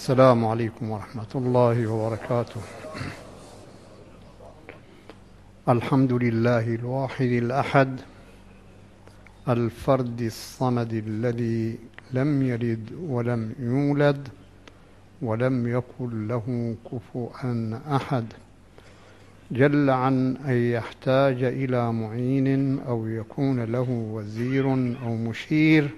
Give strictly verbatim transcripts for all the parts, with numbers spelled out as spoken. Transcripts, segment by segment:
السلام عليكم ورحمة الله وبركاته. الحمد لله الواحد الأحد الفرد الصمد الذي لم يلد ولم يولد ولم يكن له كفوا أحد، جل عن أن يحتاج إلى معين أو يكون له وزير أو مشير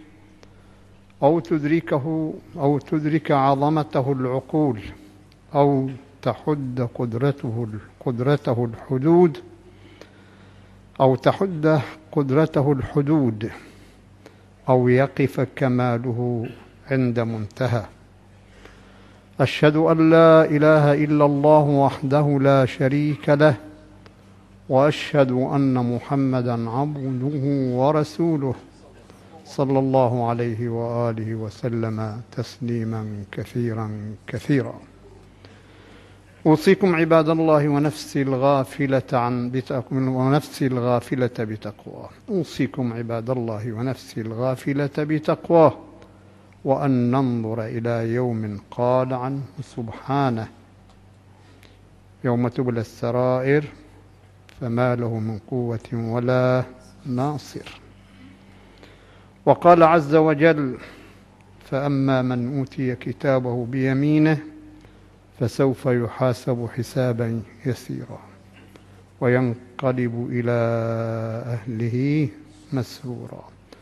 أو تدركه أو تدرك عظمته العقول أو تحد قدرته قدرته الحدود أو تحد قدرته الحدود أو يقف كماله عند منتهى. أشهد أن لا إله إلا الله وحده لا شريك له، وأشهد أن محمدًا عبده ورسوله صلى الله عليه وآله وسلم تسليمًا كثيرًا كثيرًا. أوصيكم عباد الله ونفسي الغافلة عن بتقوى ونفسي الغافلة بتقوى أوصيكم عباد الله ونفسي الغافلة بتقواه، وأن ننظر إلى يوم قال عنه سبحانه: يوم تبلى السرائر فما له من قوة ولا ناصر. وقال عز وجل: فأما من أوتي كتابه بيمينه فسوف يحاسب حسابا يسيرا وينقلب إلى أهله مسرورا،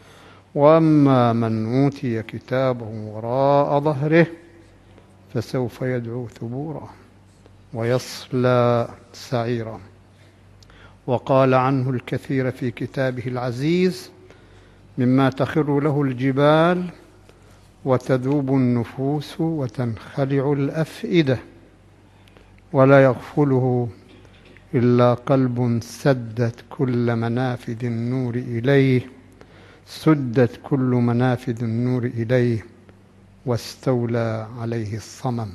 وأما من أوتي كتابه وراء ظهره فسوف يدعو ثبورا ويصلى سعيرا. وقال عنه الكثير في كتابه العزيز مما تخر له الجبال وتذوب النفوس وتنخلع الأفئدة، ولا يغفله إلا قلب سدت كل منافذ النور إليه سدت كل منافذ النور إليه واستولى عليه الصمم.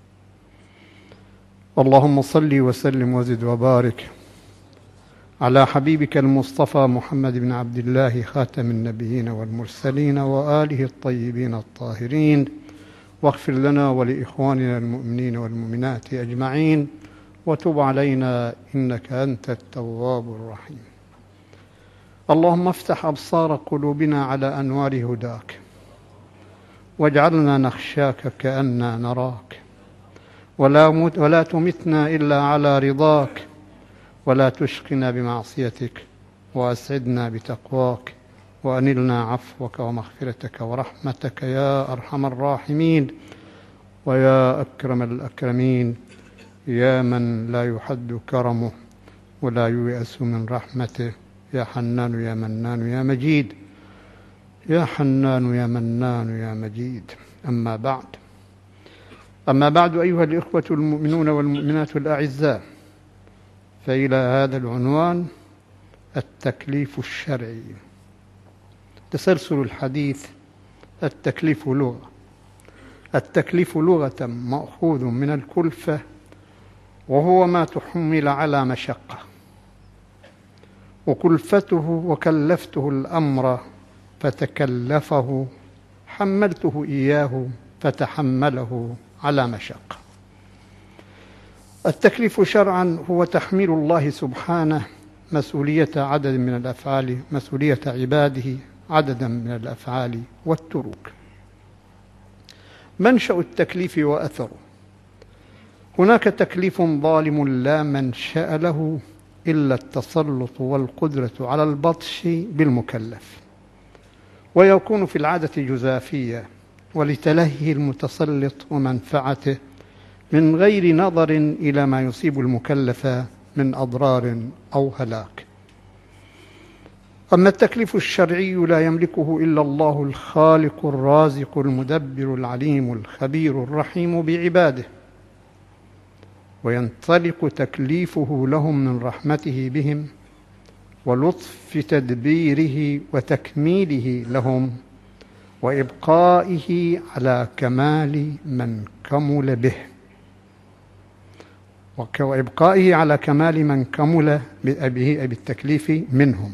اللهم صل وسلم وزد وبارك على حبيبك المصطفى محمد بن عبد الله خاتم النبيين والمرسلين وآله الطيبين الطاهرين، واغفر لنا ولإخواننا المؤمنين والمؤمنات أجمعين، وتب علينا إنك أنت التواب الرحيم. اللهم افتح أبصار قلوبنا على أنوار هداك، واجعلنا نخشاك كأننا نراك، ولا, ولا تمتنا إلا على رضاك، ولا تشقنا بمعصيتك، وأسعدنا بتقواك، وأنلنا عفوك ومغفرتك ورحمتك يا أرحم الراحمين ويا أكرم الأكرمين، يا من لا يحد كرمه ولا ييأس من رحمته، يا حنان يا منان يا مجيد، يا حنان يا منان يا مجيد. أما بعد أما بعد أيها الإخوة المؤمنون والمؤمنات الأعزاء، فإلى هذا العنوان: التكليف الشرعي. تسلسل الحديث: التكليف لغة. التكليف لغة مأخوذ من الكلفة، وهو ما تحمل على مشقة، وكلفته وكلفته الأمر فتكلفه، حملته إياه فتحمله على مشقة. التكليف شرعا هو تحميل الله سبحانه مسؤولية عدد من الأفعال مسؤولية عباده عددا من الأفعال والتروك. منشأ التكليف وأثره: هناك تكليف ظالم لا منشأ له إلا التسلط والقدرة على البطش بالمكلف، ويكون في العادة جزافية ولتلهي المتسلط ومنفعته من غير نظر إلى ما يصيب المكلف من أضرار أو هلاك. أما التكليف الشرعي لا يملكه إلا الله الخالق الرازق المدبر العليم الخبير الرحيم بعباده، وينطلق تكليفه لهم من رحمته بهم ولطف تدبيره وتكميله لهم وإبقائه على كمال من كمل به وإبقائه على كمال من كمل به بالتكليف منهم.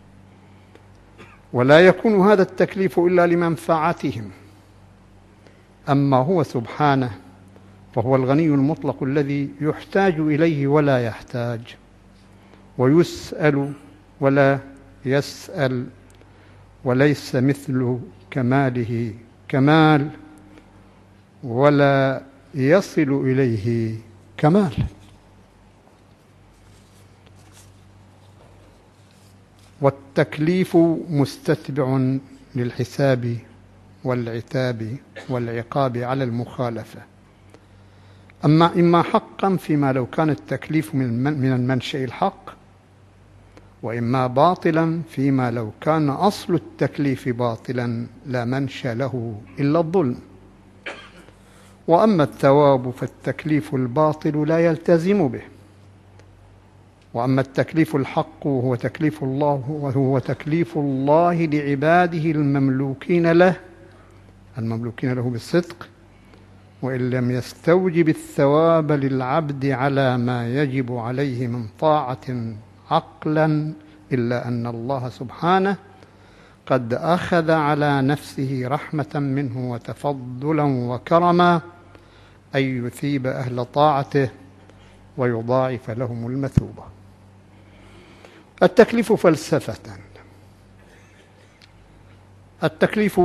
ولا يكون هذا التكليف إلا لمنفعتهم، أما هو سبحانه فهو الغني المطلق الذي يحتاج إليه ولا يحتاج، ويسأل ولا يسأل، وليس مثل كماله كمال، ولا يصل إليه كمال. والتكليف مستتبع للحساب والعتاب والعقاب على المخالفة، أما إما حقا فيما لو كان التكليف من المنشأ الحق، وإما باطلا فيما لو كان أصل التكليف باطلا لا منشأ له إلا الظلم. وأما الثواب فالتكليف الباطل لا يلتزم به، وأما التكليف الحق وهو تكليف الله وهو تكليف الله لعباده المملوكين له المملوكين له بالصدق، وإن لم يستوجب الثواب للعبد على ما يجب عليه من طاعة عقلا، إلا أن الله سبحانه قد أخذ على نفسه رحمة منه وتفضلا وكرما أن يثيب أهل طاعته ويضاعف لهم المثوبة. التكليف فلسفة. التكليف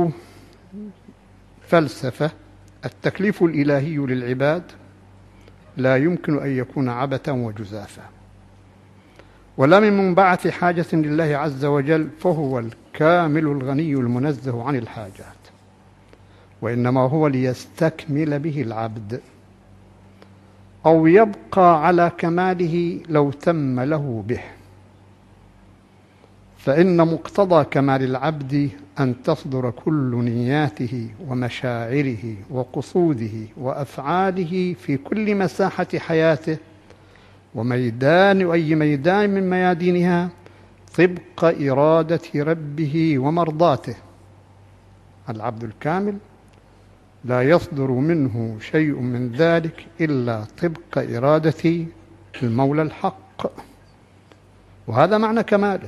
فلسفة. التكليف الإلهي للعباد لا يمكن أن يكون عبثا وجزافا، ولا من منبعث حاجة لله عز وجل، فهو الكامل الغني المنزه عن الحاجات، وإنما هو ليستكمل به العبد أو يبقى على كماله لو تم له به. فإن مقتضى كمال العبد أن تصدر كل نياته ومشاعره وقصوده وأفعاله في كل مساحة حياته وميدان أي ميدان من ميادينها طبق إرادة ربه ومرضاته. العبد الكامل لا يصدر منه شيء من ذلك إلا طبق إرادة المولى الحق، وهذا معنى كماله،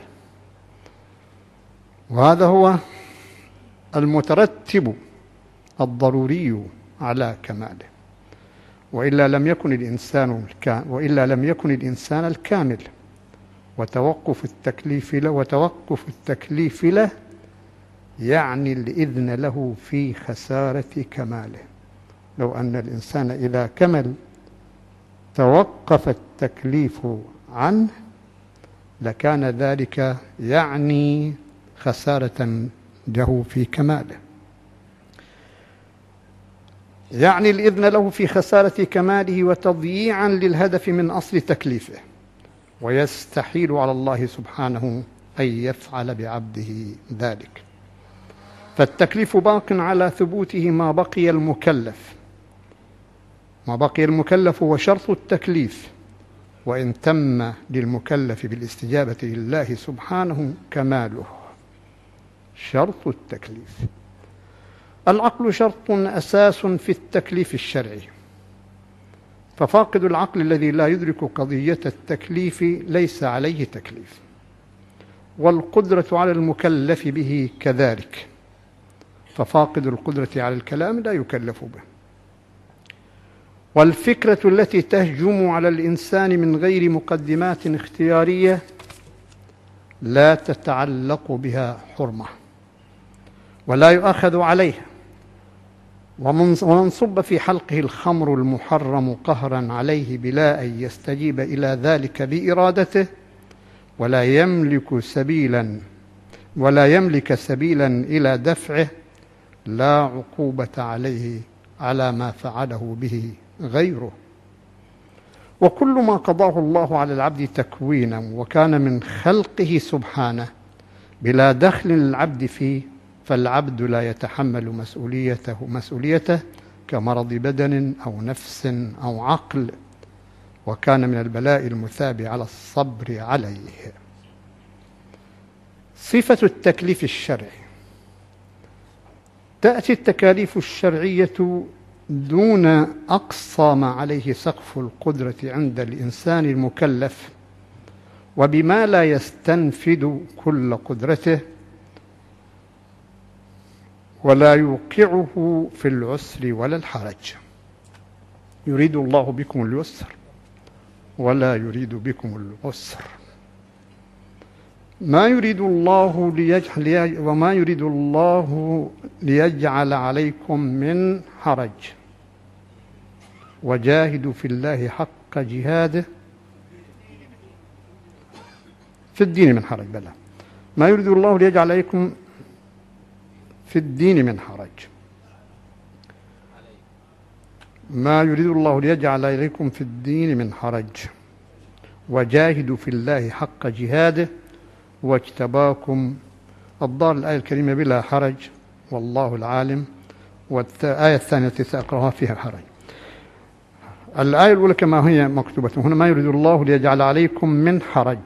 وهذا هو المترتب الضروري على كماله. وإلا لم يكن الإنسان وإلا لم يكن الإنسان الكامل، وتوقف التكليف له وتوقف التكليف له يعني الإذن له في خسارة كماله. لو أن الإنسان إذا كمل توقف التكليف عنه لكان ذلك يعني خسارة له في كماله، يعني الإذن له في خسارة كماله وتضييعا للهدف من أصل تكليفه، ويستحيل على الله سبحانه أن يفعل بعبده ذلك. فالتكليف باق على ثبوته ما بقي المكلف ما بقي المكلف هو شرط التكليف، وإن تم للمكلف بالاستجابة لله سبحانه كماله. شرط التكليف. العقل شرط أساس في التكليف الشرعي، ففاقد العقل الذي لا يدرك قضية التكليف ليس عليه تكليف، والقدرة على المكلف به كذلك، ففاقد القدرة على الكلام لا يكلف به. والفكرة التي تهجم على الإنسان من غير مقدمات اختيارية لا تتعلق بها حرمة ولا يؤاخذ عليها، ومن صب في حلقه الخمر المحرم قهرا عليه بلا أن يستجيب إلى ذلك بإرادته ولا يملك سبيلا ولا يملك سبيلا إلى دفعه لا عقوبة عليه على ما فعله به غيره. وكل ما قضاه الله على العبد تكوينا وكان من خلقه سبحانه بلا دخل للعبد فيه، فالعبد لا يتحمل مسؤوليته مسؤوليته كمرض بدن أو نفس أو عقل، وكان من البلاء المثاب على الصبر عليه. صفة التكليف الشرعي. تأتي التكاليف الشرعية دون أقصى ما عليه سقف القدرة عند الإنسان المكلف، وبما لا يستنفد كل قدرته ولا يوقعه في العسر ولا الحرج. يريد الله بكم اليسر ولا يريد بكم العسر. ما يريد الله ليجعل وما يريد الله ليجعل عليكم من حرج وجاهدوا في الله حق جهاده في الدين من حرج. بلى ما يريد الله ليجعل عليكم في الدين من حرج. ما يريد الله ليجعل عليكم في الدين من حرج وجاهدوا في الله حق جهاده واجتباكم. الضار الآية الكريمة بلا حرج والله العالم، والآية الثانية التي سأقرأها فيها حرج. الآية الأولى كما هي مكتوبة هنا: ما يريد الله ليجعل عليكم من حرج،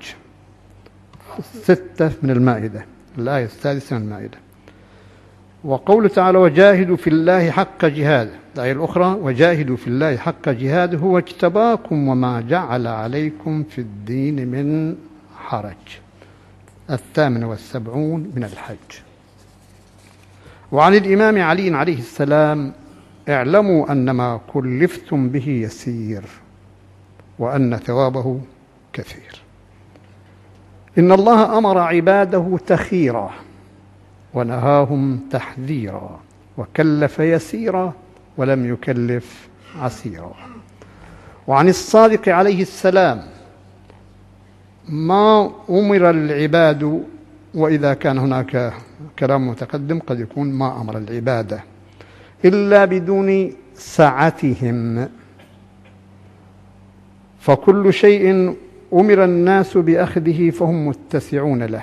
ستة من المائدة، الآية السادسة من المائدة. وقوله تعالى: وجاهدوا في الله حق جهاده، الآية الأخرى: وجاهدوا في الله حق جهاده هو اجتباكم وما جعل عليكم في الدين من حرج، الثامنة والسبعون من الحج. وعن الإمام علي عليه السلام: اعلموا أن ما كلفتم به يسير وأن ثوابه كثير. إن الله أمر عباده تخيرا ونهاهم تحذيرا وكلف يسيرا ولم يكلف عسيرا. وعن الصادق عليه السلام: ما أمر العباد، وإذا كان هناك كلام متقدم قد يكون ما أمر العبادة، إلا بدون سعتهم، فكل شيء أمر الناس بأخذه فهم متسعون له.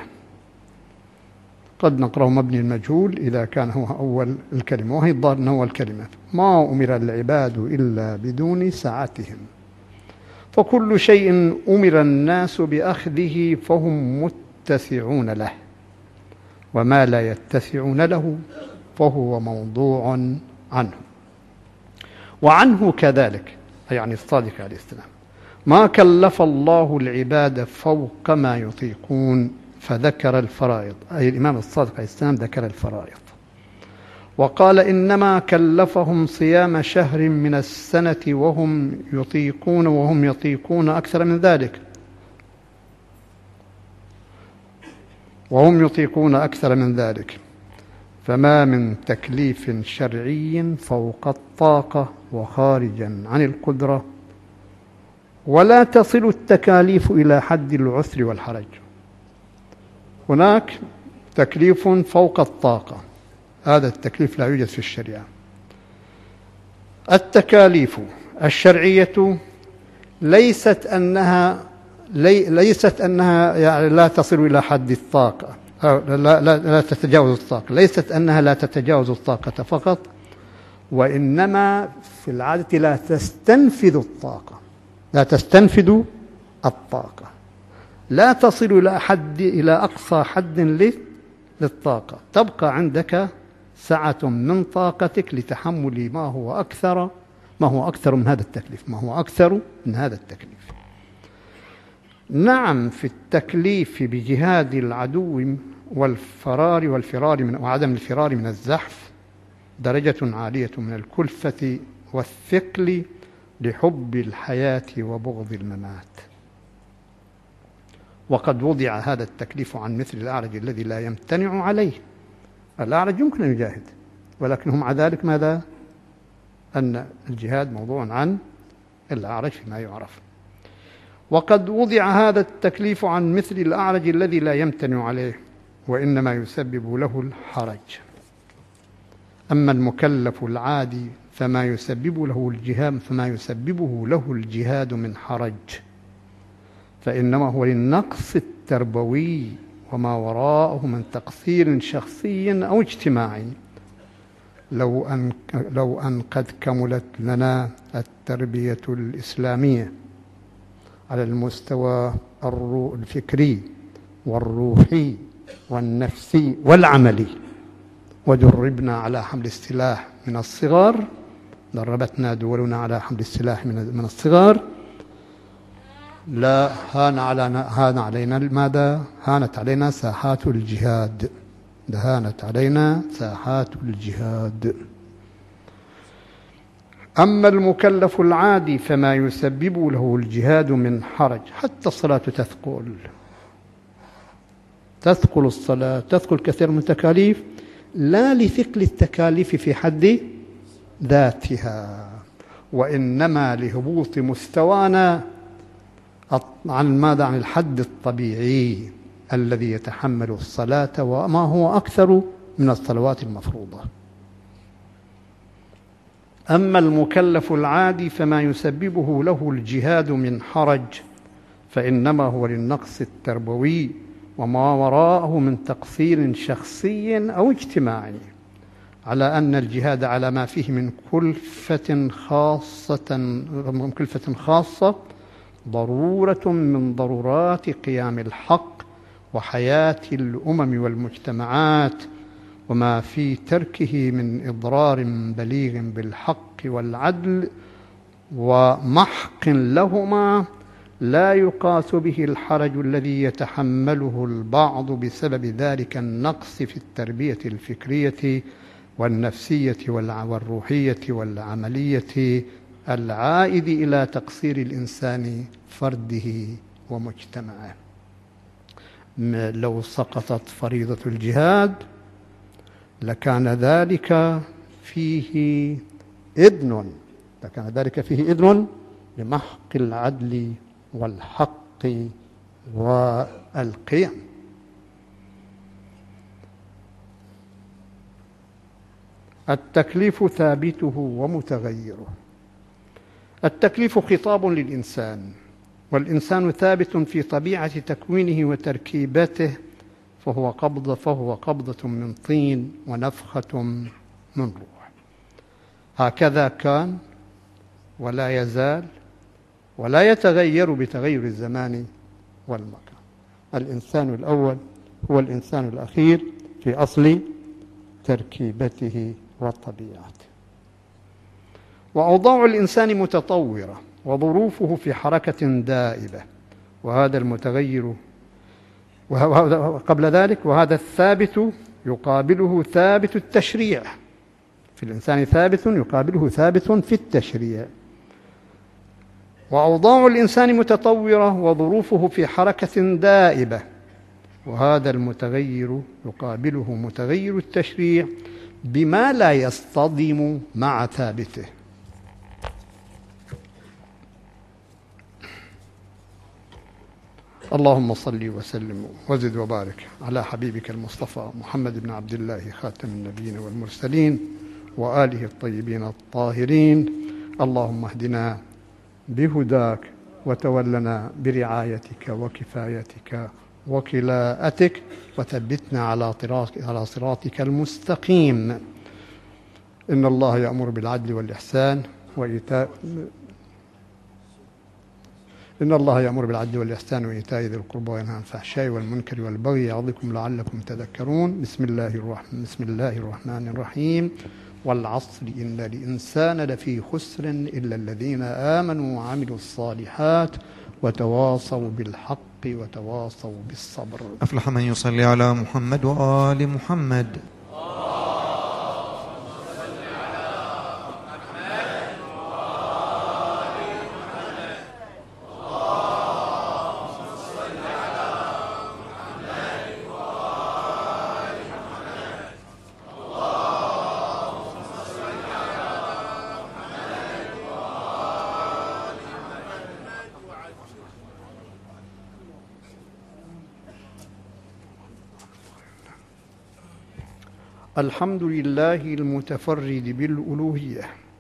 قد نقرأ مبني المجهول إذا كان هو أول الكلمة، وهي الظاهر أنه هو الكلمة: ما أمر العباد إلا بدون سعتهم، فكل شيء أمر الناس بأخذه فهم متسعون له، وما لا يتسعون له فهو موضوع عنه. وعنه كذلك، يعني الصادق عليه السلام: ما كلف الله العباد فوق ما يطيقون، فذكر الفرائض، أي الإمام الصادق عليه السلام ذكر الفرائض، وقال: إنما كلفهم صيام شهر من السنة وهم يطيقون وهم يطيقون أكثر من ذلك وهم يطيقون أكثر من ذلك فما من تكليف شرعي فوق الطاقة وخارجا عن القدرة، ولا تصل التكاليف إلى حد العسر والحرج. هناك تكليف فوق الطاقة، هذا التكليف لا يوجد في الشريعة. التكاليف الشرعية ليست أنها لي ليست أنها يعني لا تصل إلى حد الطاقة، أو لا, لا, لا تتجاوز الطاقة، ليست أنها لا تتجاوز الطاقة فقط، وإنما في العادة لا تستنفذ الطاقة، لا تستنفذ الطاقة، لا تصل إلى حد إلى أقصى حد للطاقة، تبقى عندك سعة من طاقتك لتحمل ما هو أكثر ما هو أكثر من هذا التكليف ما هو أكثر من هذا التكليف. نعم، في التكليف بجهاد العدو والفرار والفرار من وعدم الفرار من الزحف درجة عالية من الكلفة والثقل لحب الحياة وبغض الممات. وقد وضع هذا التكليف عن مثل الأعرج الذي لا يمتنع عليه. الأعرج يمكن أن يجاهد، ولكن مع ذلك ماذا؟ أن الجهاد موضوع عن الأعرج فيما يعرف. وقد وضع هذا التكليف عن مثل الأعرج الذي لا يمتنع عليه، وإنما يسبب له الحرج. أما المكلف العادي فما يسبب له الجهاد فما يسببه له الجهاد من حرج، فإنما هو للنقص التربوي وما وراءه من تقصير شخصي أو اجتماعي. لو أن لو أن قد كملت لنا التربية الإسلامية على المستوى الفكري والروحي والنفسي والعملي، ودربنا على حمل السلاح من الصغر، دربتنا دولنا على حمل السلاح من الصغر، لا هان علينا هان علينا ماذا؟ هانت علينا ساحات الجهاد، هانت علينا ساحات الجهاد. أما المكلف العادي فما يسبب له الجهاد من حرج، حتى الصلاة تثقل تثقل الصلاة تثقل كثير من التكاليف، لا لثقل التكاليف في حد ذاتها، وإنما لهبوط مستوانا عن ماذا؟ عن الحد الطبيعي الذي يتحمل الصلاة وما هو أكثر من الصلوات المفروضة. أما المكلف العادي فما يسببه له الجهاد من حرج فإنما هو للنقص التربوي وما وراءه من تقصير شخصي أو اجتماعي، على أن الجهاد على ما فيه من كلفة خاصة من كلفة خاصة ضرورة من ضرورات قيام الحق وحياة الأمم والمجتمعات، وما في تركه من إضرار بليغ بالحق والعدل ومحق لهما لا يقاس به الحرج الذي يتحمله البعض بسبب ذلك النقص في التربية الفكرية والنفسية والروحية والعملية العائد إلى تقصير الإنسان فرده ومجتمعه. لو سقطت فريضة الجهاد لكان ذلك فيه إذن لكان ذلك فيه إذن لمحق العدل والحق والقيم. التكليف ثابته ومتغيره. التكليف خطاب للإنسان، والإنسان ثابت في طبيعة تكوينه وتركيبته، فهو قبضة فهو قبضة من طين ونفخة من روح. هكذا كان ولا يزال ولا يتغير بتغير الزمان والمكان. الإنسان الأول هو الإنسان الأخير في أصل تركيبته وطبيعته. وأوضاع الإنسان متطورة وظروفه في حركة دائبة، وهذا المتغير وقبل ذلك وهذا الثابت يقابله ثابت التشريع. في الإنسان ثابت يقابله ثابت في التشريع. وأوضاع الإنسان متطورة وظروفه في حركة دائبة، وهذا المتغير يقابله متغير التشريع بما لا يصطدم مع ثابته. اللهم صل وسلم وزد وبارك على حبيبك المصطفى محمد بن عبد الله خاتم النبيين والمرسلين وآله الطيبين الطاهرين. اللهم اهدنا بهداك وتولنا برعايتك وكفايتك وكلاءتك، وثبتنا على على صراطك المستقيم. إن الله يأمر بالعدل والإحسان وإيتاء إن الله يأمر بالعدل والإحسان وإيتاء ذي القربى وينهى عن الفحشاء والمنكر والبغي يعظكم لعلكم تذكرون. بسم الله الرحمن بسم الله الرحمن الرحيم. والعصر إن الإنسان لفي خسر إلا الذين آمنوا وعملوا الصالحات وتواصوا بالحق وتواصوا بالصبر. أفلح من يصلي على محمد وآل محمد. الحمد لله المتفرد بالألوهية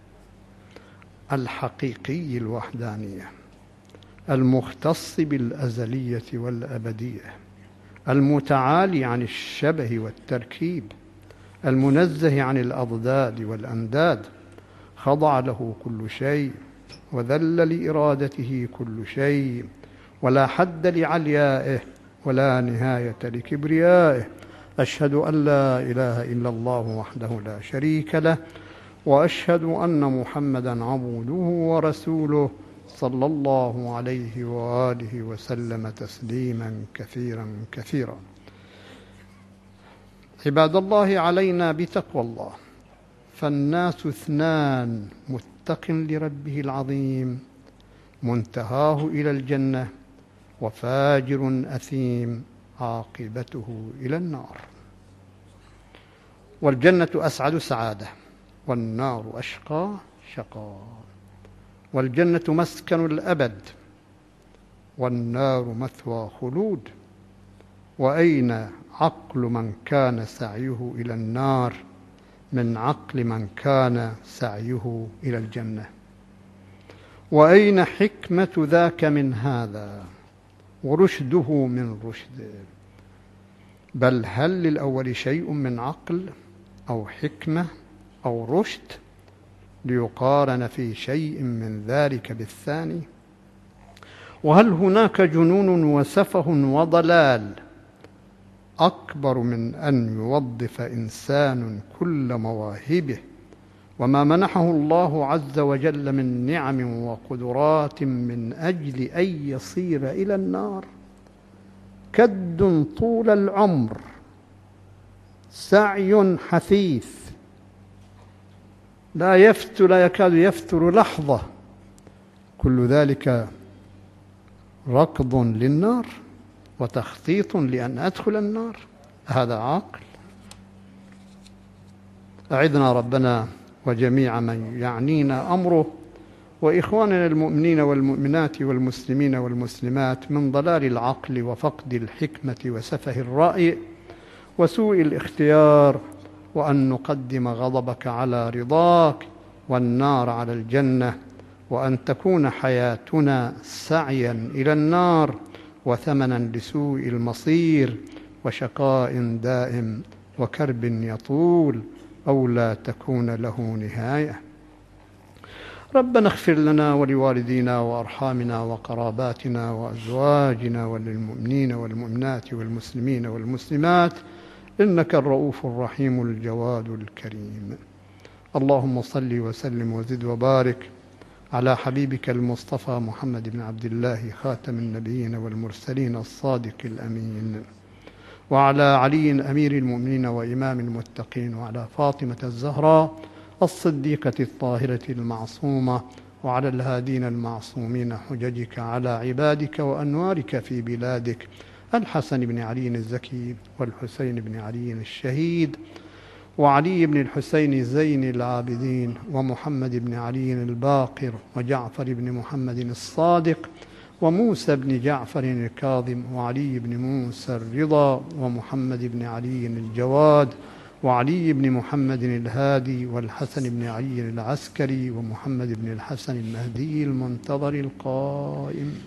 الحقيقي الوحدانية، المختص بالأزلية والأبدية، المتعالي عن الشبه والتركيب، المنزه عن الأضداد والأنداد. خضع له كل شيء وذل لإرادته كل شيء، ولا حد لعليائه ولا نهاية لكبريائه. أشهد أن لا إله إلا الله وحده لا شريك له، وأشهد أن محمدًا عبده ورسوله صلى الله عليه وآله وسلم تسليمًا كثيرًا كثيرًا. عباد الله، علينا بتقوى الله، فالناس اثنان متق لربه العظيم منتهاه إلى الجنة، وفاجر أثيم عاقبته إلى النار. والجنة أسعد سعادة، والنار أشقى شقاء. والجنة مسكن الأبد، والنار مثوى خلود. وأين عقل من كان سعيه إلى النار من عقل من كان سعيه إلى الجنة؟ وأين حكمة ذاك من هذا، ورشده من رشد؟ بل هل للأول شيء من عقل أو حكمة أو رشد ليقارن في شيء من ذلك بالثاني؟ وهل هناك جنون وسفه وضلال أكبر من أن يوظف إنسان كل مواهبه وما منحه الله عز وجل من نعم وقدرات من أجل أن يصير إلى النار؟ كد طول العمر، سعي حثيث، لا يفتر لا يكاد يفتر لحظة، كل ذلك ركض للنار وتخطيط لأن أدخل النار. هذا عاقل؟ أعذنا ربنا وجميع من يعنينا أمره وإخواننا المؤمنين والمؤمنات والمسلمين والمسلمات من ضلال العقل وفقد الحكمة وسفه الرأي وسوء الاختيار، وأن نقدم غضبك على رضاك والنار على الجنة، وأن تكون حياتنا سعيا إلى النار وثمنا لسوء المصير وشقاء دائم وكرب يطول أو لا تكون له نهاية. ربنا اغفر لنا ولوالدينا وأرحامنا وقراباتنا وأزواجنا وللمؤمنين والمؤمنات والمسلمين والمسلمات، إنك الرؤوف الرحيم الجواد الكريم. اللهم صل وسلم وزد وبارك على حبيبك المصطفى محمد بن عبد الله خاتم النبيين والمرسلين الصادق الأمين، وعلى علي أمير المؤمنين وإمام المتقين، وعلى فاطمة الزهراء الصديقة الطاهرة المعصومة، وعلى الهادين المعصومين حججك على عبادك وأنوارك في بلادك، الحسن بن علي الزكي والحسين بن علي الشهيد وعلي بن الحسين زين العابدين ومحمد بن علي الباقر وجعفر بن محمد الصادق وموسى بن جعفر الكاظم وعلي بن موسى الرضا ومحمد بن علي الجواد وعلي بن محمد الهادي والحسن بن علي العسكري ومحمد بن الحسن المهدي المنتظر القائم.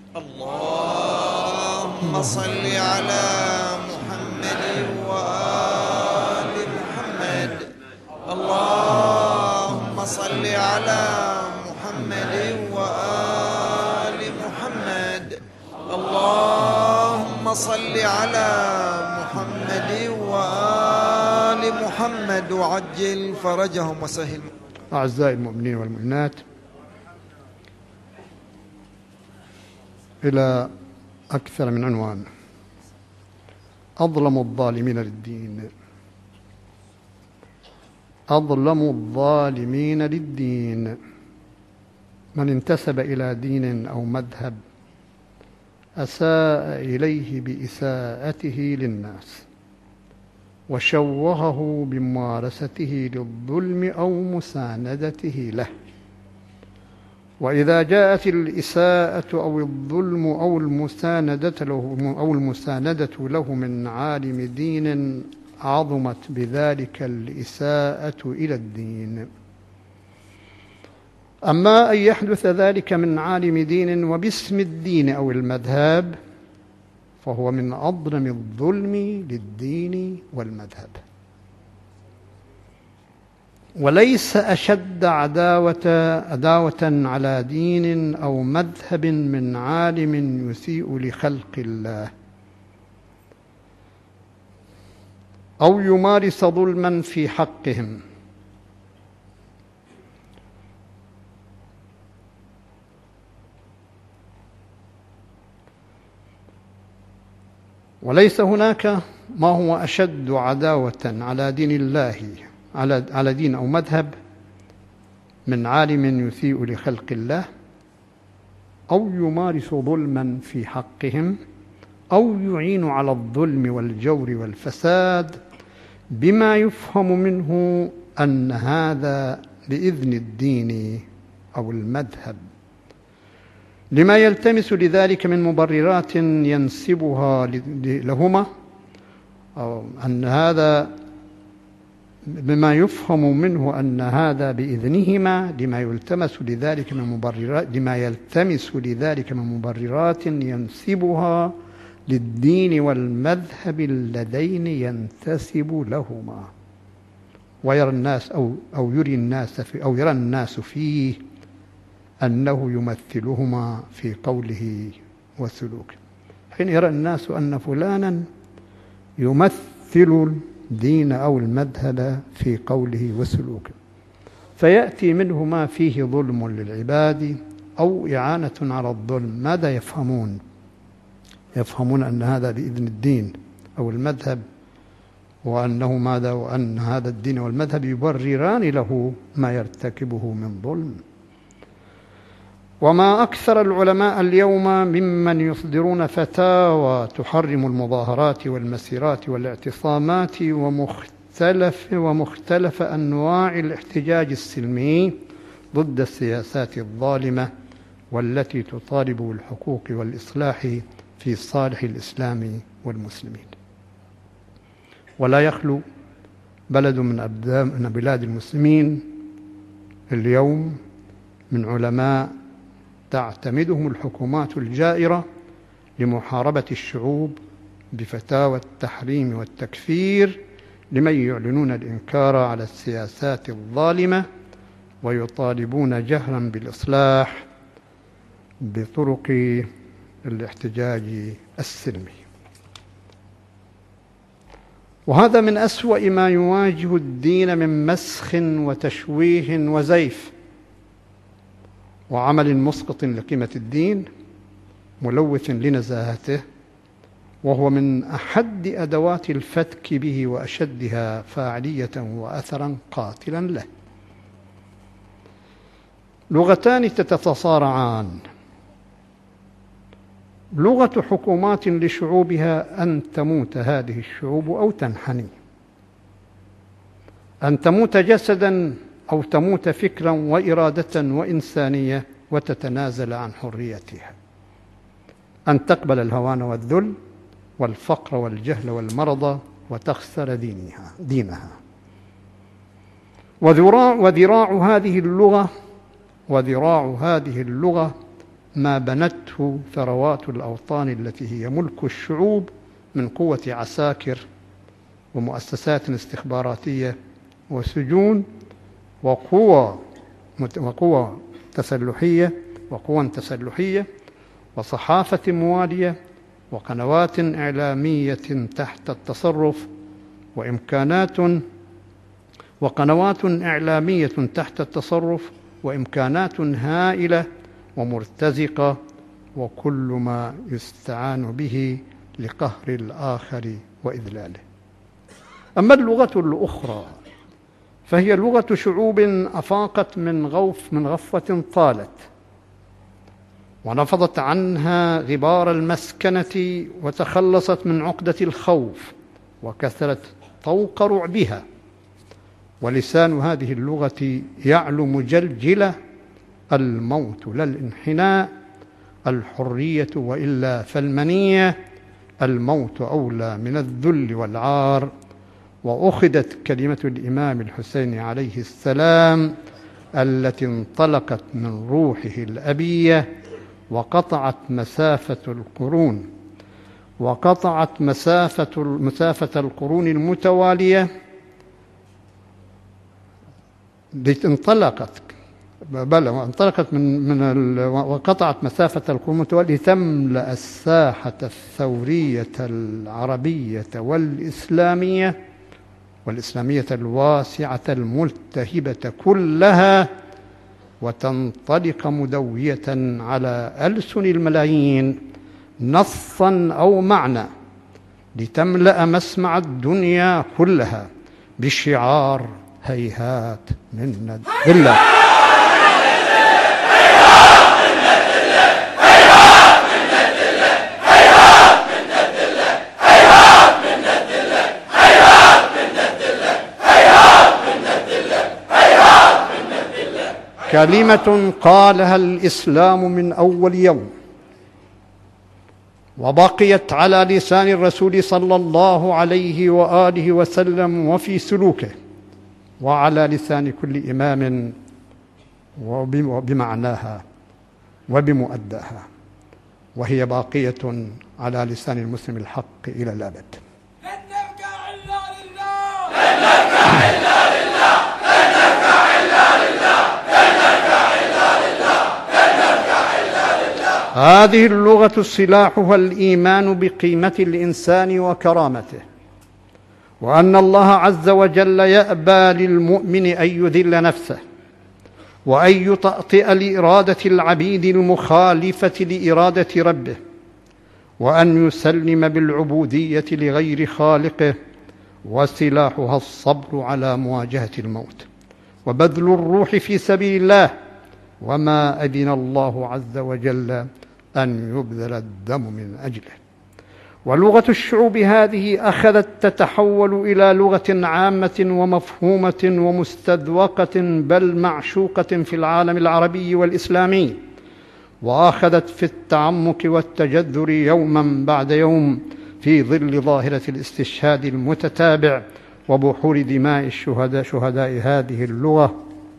اللهم صل على محمد وآل محمد. اللهم صل على محمد وآل محمد. اللهم صل على محمد وآل محمد وعجل فرجهم وسهل. أعزائي المؤمنين والمؤمنات، إلى أكثر من عنوان: أظلم الظالمين للدين. أظلم الظالمين للدين من انتسب إلى دين أو مذهب أساء إليه بإساءته للناس وشوهه بممارسته للظلم أو مساندته له. وإذا جاءت الإساءة أو الظلم أو المساندة له أو المساندة له من عالم دين عظمت بذلك الإساءة إلى الدين. أما أن يحدث ذلك من عالم دين وباسم الدين أو المذهب فهو من أظلم الظلم للدين والمذهب، وليس أشد عداوة عداوة على دين أو مذهب من عالم يسيء لخلق الله أو يمارس ظلما في حقهم. وليس هناك ما هو أشد عداوة على دين الله على على دين أو مذهب من عالم يسيء لخلق الله أو يمارس ظلما في حقهم أو يعين على الظلم والجور والفساد بما يفهم منه أن هذا بإذن الدين أو المذهب، لما يلتمس لذلك من مبررات ينسبها لهما، أو أن هذا بما يفهم منه أن هذا بإذنهما لما يلتمس لذلك من مبررات لما يلتمس لذلك من مبررات ينسبها للدين والمذهب اللذين ينتسب لهما، ويرى الناس أو أو يري الناس في أو يرى الناس فيه أنه يمثلهما في قوله وسلوكه، حين يرى الناس أن فلانا يمثل الدين أو المذهب في قوله وسلوكه، فيأتي منه ما فيه ظلم للعباد أو إعانة على الظلم. ماذا يفهمون؟ يفهمون أن هذا بإذن الدين أو المذهب، وأنه ماذا وأن هذا الدين والمذهب يبرران له ما يرتكبه من ظلم. وما أكثر العلماء اليوم ممن يصدرون فتاوى تحرم المظاهرات والمسيرات والاعتصامات ومختلف ومختلف أنواع الاحتجاج السلمي ضد السياسات الظالمة والتي تطالب بالحقوق والإصلاح في صالح الإسلام والمسلمين. ولا يخلو بلد من بلاد المسلمين اليوم من علماء تعتمدهم الحكومات الجائرة لمحاربة الشعوب بفتاوى التحريم والتكفير لمن يعلنون الإنكار على السياسات الظالمة ويطالبون جهرا بالإصلاح بطرق الاحتجاج السلمي. وهذا من أسوأ ما يواجه الدين من مسخ وتشويه وزيف وعمل مسقط لقيمة الدين ملوث لنزاهته، وهو من أحد أدوات الفتك به وأشدها فاعلية وأثرا قاتلا له. لغتان تتصارعان: لغة حكومات لشعوبها أن تموت هذه الشعوب أو تنحني، أن تموت جسدا أو تموت فكرا وإرادة وإنسانية وتتنازل عن حريتها، أن تقبل الهوان والذل والفقر والجهل والمرض وتخسر دينها دينها. وذراع, وذراع هذه اللغة وذراع هذه اللغة ما بنته ثروات الأوطان التي هي ملك الشعوب من قوة عساكر ومؤسسات استخباراتية وسجون وقوى وقوى تسلحية وقوى تسلحية وصحافة موالية وقنوات إعلامية تحت التصرف وإمكانات وقنوات إعلامية تحت التصرف وإمكانات هائلة ومرتزقة، وكل ما يستعان به لقهر الآخر وإذلاله. أما اللغة الأخرى فهي لغة شعوب أفاقت من غوف من غفوة طالت ونفضت عنها غبار المسكنة وتخلصت من عقدة الخوف وكثرت طوق رعبها، ولسان هذه اللغة يعلو مجلجلة: الموت لا الانحناء، الحرية وإلا فالمنية، الموت أولى من الذل والعار. وأخذت كلمة الإمام الحسين عليه السلام التي انطلقت من روحه الأبية وقطعت مسافة القرون وقطعت مسافة مسافة القرون المتوالية انطلقت بل انطلقت من من وقطعت مسافة القرون المتوالية تملأ الساحة الثورية العربية والإسلامية والإسلامية الواسعة الملتهبة كلها، وتنطلق مدوية على ألسن الملايين نصا أو معنى لتملأ مسمع الدنيا كلها بشعار: هيهات منا الذلة. كلمة قالها الإسلام من أول يوم، وبقيت على لسان الرسول صلى الله عليه وآله وسلم وفي سلوكه، وعلى لسان كل إمام وبمعناها وبمؤداها، وهي باقية على لسان المسلم الحق إلى الأبد. لن نرجع إلا لله، لن نرجع إلا لله، لن نرجع إلا لله، لن نرجع إلا لله، لن نرجع إلا لله. هذه اللغة سلاحها الإيمان بقيمة الإنسان وكرامته، وأن الله عز وجل يأبى للمؤمن أن يذل نفسه، وأن يطأطئ لإرادة العبيد المخالفة لإرادة ربه، وأن يسلم بالعبودية لغير خالقه، وسلاحها الصبر على مواجهة الموت وبذل الروح في سبيل الله، وما أذن الله عز وجل أن يبذل الدم من أجله. ولغة الشعوب هذه أخذت تتحول إلى لغة عامة ومفهومة ومستذوقة بل معشوقة في العالم العربي والإسلامي، وأخذت في التعمق والتجذر يوما بعد يوم في ظل ظاهرة الاستشهاد المتتابع وبحور دماء الشهداء شهداء هذه اللغة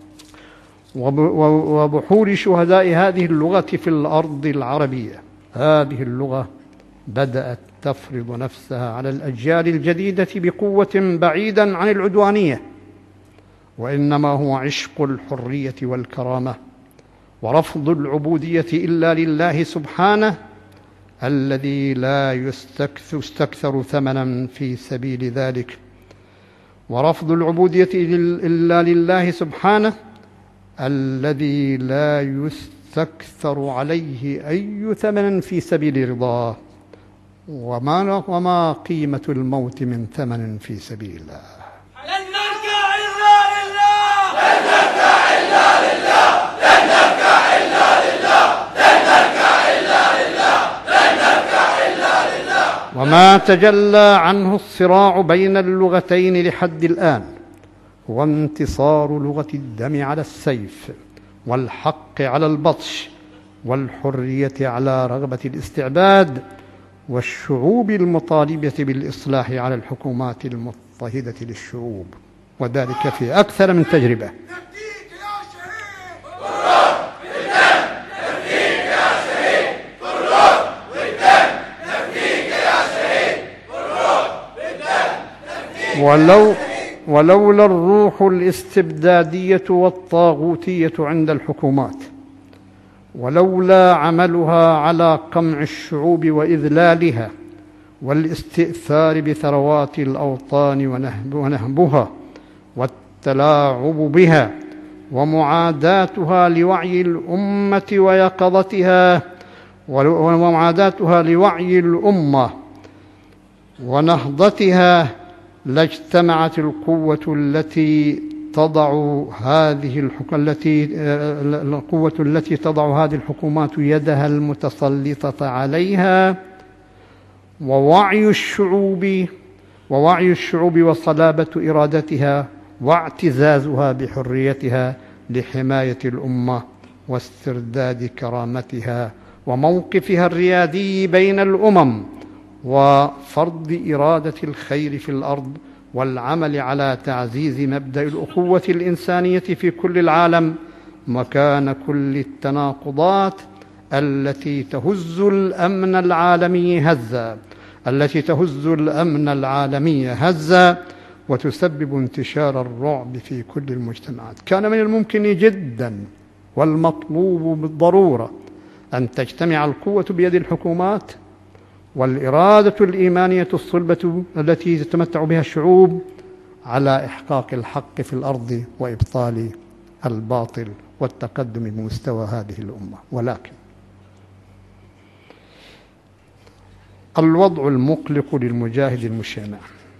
وبحور شهداء هذه اللغة في الأرض العربية. هذه اللغة بدأت تفرض نفسها على الأجيال الجديدة بقوة بعيدا عن العدوانية، وإنما هو عشق الحرية والكرامة ورفض العبودية إلا لله سبحانه الذي لا يستكثر ثمنا في سبيل ذلك، ورفض العبودية إلا لله سبحانه الذي لا يستكثر عليه أي ثمن في سبيل رضاه. وما, وما قيمة الموت من ثمن في سبيل الله؟ لن نرجع إلا لله، لن نرجع إلا لله، لن نرجع إلا لله، لن نرجع إلا لله، لن نرجع إلا لله. وما تجلى عنه الصراع بين اللغتين لحد الآن هو انتصار لغة الدم على السيف، والحق على البطش، والحرية على رغبة الاستعباد، والشعوب المطالبة بالإصلاح على الحكومات المضطهدة للشعوب، وذلك في أكثر من تجربة. نفديك يا شهيد بالروح بالدم، نفديك يا شهيد بالروح بالدم، نفديك يا شهيد بالروح بالدم، نفديك. ولو ولولا الروح الاستبدادية والطاغوتية عند الحكومات، ولولا عملها على قمع الشعوب وإذلالها والاستئثار بثروات الأوطان ونهبها والتلاعب بها ومعاداتها لوعي الأمة ويقظتها ومعاداتها لوعي الأمة ونهضتها، لاجتمعت القوة التي تضع هذه الحكم التي القوة التي تضع هذه الحكومات يدها المتسلطة عليها، ووعي الشعوب ووعي الشعوب وصلابة إرادتها واعتزازها بحريتها لحماية الأمة واسترداد كرامتها وموقفها الريادي بين الأمم، وفرض إرادة الخير في الأرض، والعمل على تعزيز مبدأ الأخوة الإنسانية في كل العالم مكان كل التناقضات التي تهز الأمن العالمي هزا التي تهز الأمن العالمي هزا وتسبب انتشار الرعب في كل المجتمعات. كان من الممكن جدا والمطلوب بالضرورة أن تجتمع القوة بيد الحكومات والإرادة الإيمانية الصلبة التي تتمتع بها الشعوب على إحقاق الحق في الأرض وإبطال الباطل والتقدم بمستوى هذه الأمة. ولكن الوضع المقلق للمجاهد المشامع،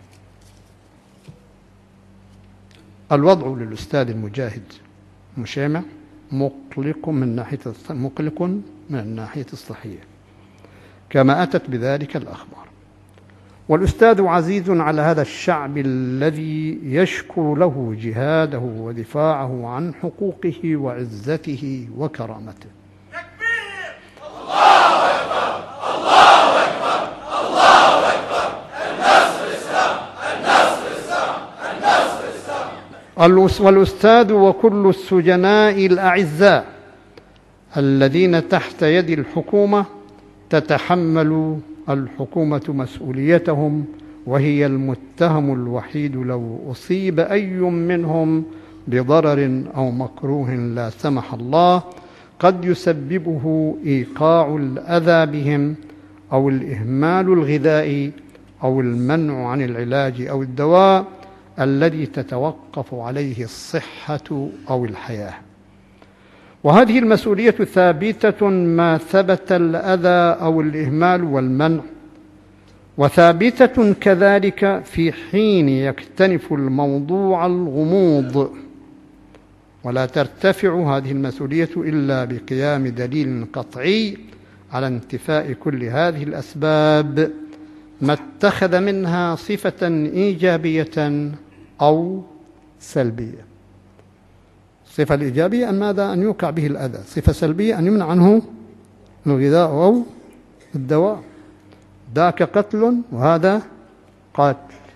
الوضع للأستاذ المجاهد المشامع مقلق من ناحية مقلق من الناحية الصحية كما أتت بذلك الأخبار، والأستاذ عزيز على هذا الشعب الذي يشكر له جهاده ودفاعه عن حقوقه وعزته وكرامته. تكبير! الله أكبر! الله أكبر! الله أكبر! النصر الإسلام! النصر الإسلام! النصر الإسلام! والأستاذ وكل السجناء الأعزاء الذين تحت يد الحكومة تتحمل الحكومة مسؤوليتهم، وهي المتهم الوحيد لو أصيب أي منهم بضرر أو مكروه لا سمح الله قد يسببه إيقاع الأذى بهم أو الإهمال الغذائي أو المنع عن العلاج أو الدواء الذي تتوقف عليه الصحة أو الحياة. وهذه المسؤولية ثابتة ما ثبت الأذى أو الإهمال والمنع، وثابتة كذلك في حين يكتنف الموضوع الغموض، ولا ترتفع هذه المسؤولية إلا بقيام دليل قطعي على انتفاء كل هذه الأسباب ما اتخذ منها صفة إيجابية أو سلبية. الصفة الإيجابية أن ماذا؟ أن يوقع به الأذى. صفة سلبية أن يمنع عنه الغذاء أو الدواء. ذاك قتل وهذا قاتل.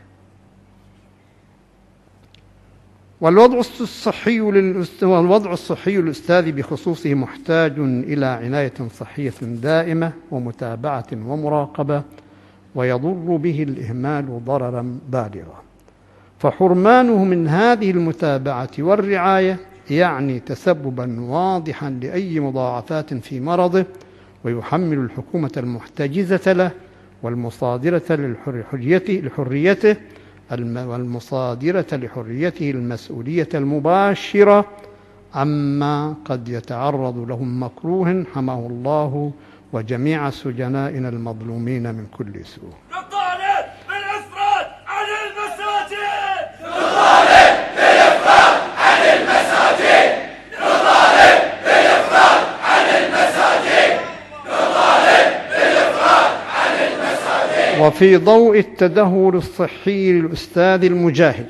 والوضع الصحي والوضع الصحي للأستاذ بخصوصه محتاج إلى عناية صحية دائمة ومتابعة ومراقبة، ويضر به الإهمال ضررا بالغا، فحرمانه من هذه المتابعة والرعاية يعني تسببا واضحا لأي مضاعفات في مرضه، ويحمل الحكومة المحتجزة له والمصادرة لحريته والمصادرة لحريته المسؤولية المباشرة عما قد يتعرض لهم مكروه حماه الله وجميع سجنائنا المظلومين من كل سوء. نطالب بالإفراج عن المساجد! نطالب بالإفراج عن المساجد! نطالب بالإفراج عن المساجد! نطالب بالإفراج عن المساجد! وفي ضوء التدهور الصحي للأستاذ المجاهد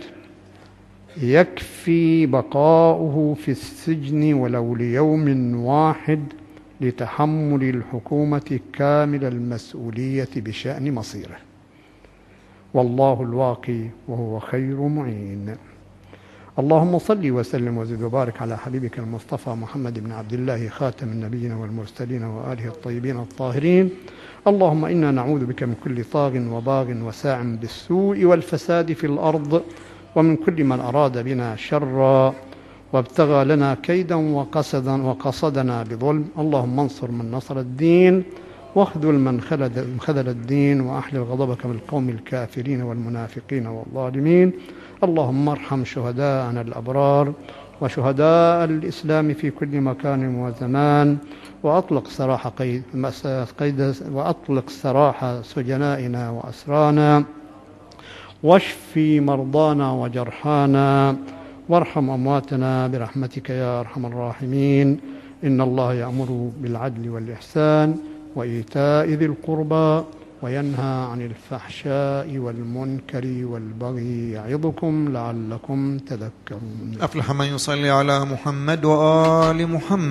يكفي بقاؤه في السجن ولو ليوم واحد لتحمل الحكومة كامل المسؤولية بشأن مصيره، والله الواقي وهو خير معين. اللهم صل وسلم وزد وبارك على حبيبك المصطفى محمد بن عبد الله خاتم النبيين والمرسلين وآله الطيبين الطاهرين. اللهم إنا نعوذ بك من كل طاغ وباغ وساع بالسوء والفساد في الأرض، ومن كل من أراد بنا شرا وابتغى لنا كيدا وقصدا وقصدنا بظلم. اللهم انصر من نصر الدين، واخذل من خذل الدين، وأحلل غضبك من القوم الكافرين والمنافقين والظالمين. اللهم ارحم شهداءنا الأبرار وشهداء الإسلام في كل مكان وزمان، وأطلق سراح قيد قيد وأطلق سراح سجنائنا وأسرانا، واشفي مرضانا وجرحانا، وارحم أمواتنا برحمتك يا أرحم الراحمين. إن الله يأمر بالعدل والإحسان وإيتاء ذي القربى وينهى عن الفحشاء والمنكر والبغي يعظكم لعلكم تذكرون. أفلح من يصلي على محمد وآل محمد.